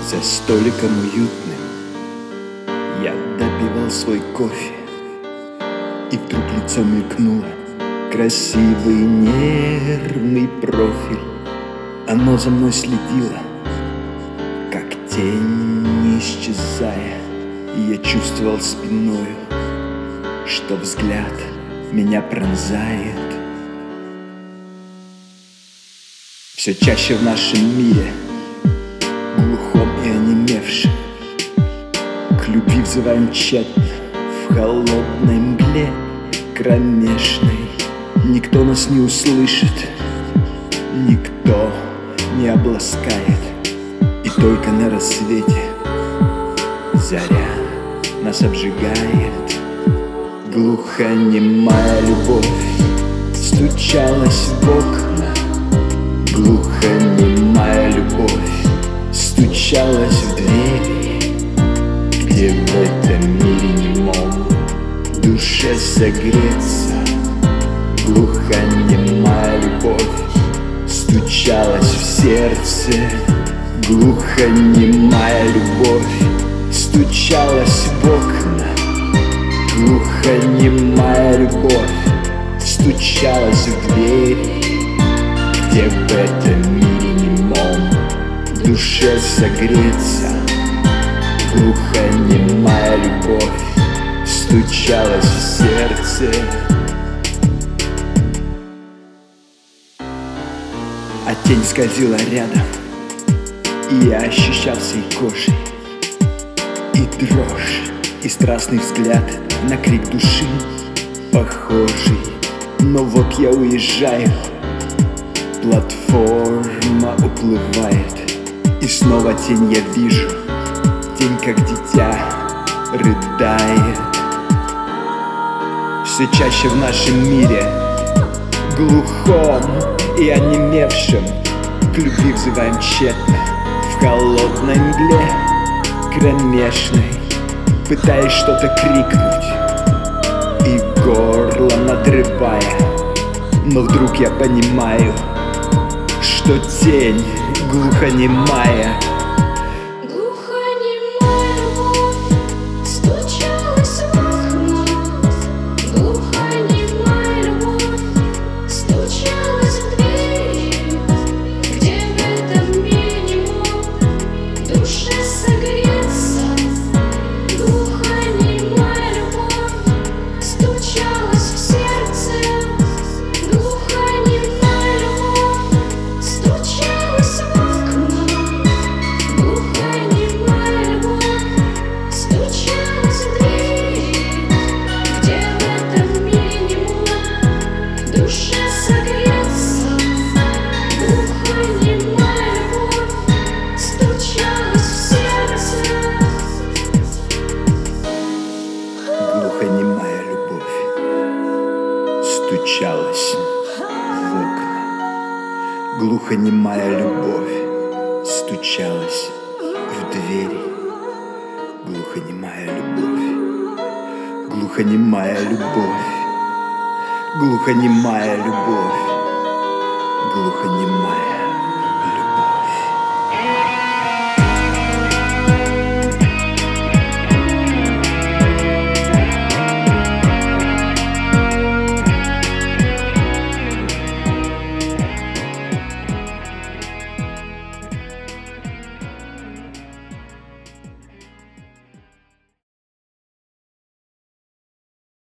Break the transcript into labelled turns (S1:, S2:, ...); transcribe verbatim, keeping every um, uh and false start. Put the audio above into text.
S1: За столиком уютным я допивал свой кофе, и вдруг лицо мелькнуло, красивый нервный профиль. Оно за мной следило, как тень, не исчезая, и я чувствовал спиною, что взгляд меня пронзает. Все чаще в нашем мире, глухом и онемевшем, к любви взываем тщетно в холодной мгле кромешной. Никто нас не услышит, никто не обласкает, и только на рассвете заря нас обжигает. Глухонемая любовь стучалась в окна, глухонемая любовь стучалась в двери, где в этом мире немом душе согреться. Глухонемая любовь стучалась в сердце, глухонемая любовь стучалась в окна, глухонемая любовь стучалась в двери, где в этом мире немом душе согреться. Глухонемая любовь стучалась в сердце. А тень скользила рядом, и я ощущал всей кожей и дрожь, и страстный взгляд на крик души похожий. Но вот я уезжаю, платформа уплывает, и снова тень я вижу, тень как дитя рыдает. Все чаще в нашем мире, глухом и онемевшем, к любви взываем тщетно в холодной мгле кромешной, пытаясь что-то крикнуть и горло надрывая. Но вдруг я понимаю, что тень глухонемая. Глухонемая любовь стучалась в окна, глухонемая любовь стучалась в двери. Глухонемая любовь, глухонемая любовь, глухонемая любовь, глухонемая.